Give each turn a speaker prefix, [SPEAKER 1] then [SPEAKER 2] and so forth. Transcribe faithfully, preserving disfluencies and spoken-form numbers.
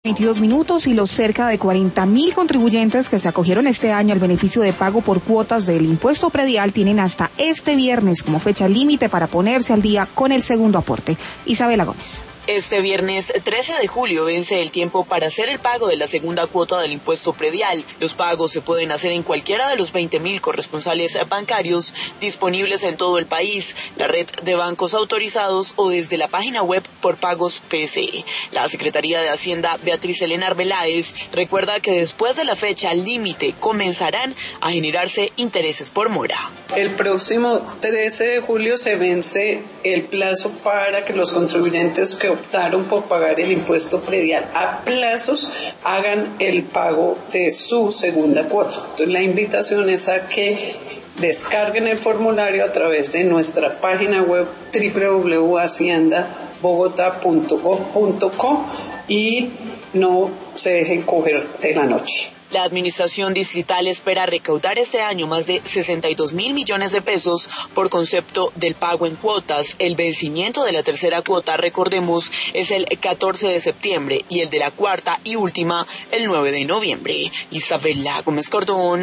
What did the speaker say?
[SPEAKER 1] veintidós minutos y los cerca de cuarenta mil contribuyentes que se acogieron este año al beneficio de pago por cuotas del impuesto predial tienen hasta este viernes como fecha límite para ponerse al día con el segundo aporte. Isabela Gómez.
[SPEAKER 2] Este viernes trece de julio vence el tiempo para hacer el pago de la segunda cuota del impuesto predial. Los pagos se pueden hacer en cualquiera de los veinte mil corresponsales bancarios disponibles en todo el país, la red de bancos autorizados o desde la página web por Pagos P S E. La Secretaría de Hacienda, Beatriz Elena Arbeláez, recuerda que después de la fecha límite comenzarán a generarse intereses por mora.
[SPEAKER 3] El próximo trece de julio se vence el plazo para que los contribuyentes que optaron por pagar el impuesto predial a plazos hagan el pago de su segunda cuota. Entonces la invitación es a que descarguen el formulario a través de nuestra página web doble u doble u doble u punto hacienda bogotá punto gov punto co y no se dejen coger de la noche.
[SPEAKER 2] La administración distrital espera recaudar este año más de sesenta y dos mil millones de pesos por concepto del pago en cuotas. El vencimiento de la tercera cuota, recordemos, es el catorce de septiembre y el de la cuarta y última el nueve de noviembre. Isabela Gómez Cordón.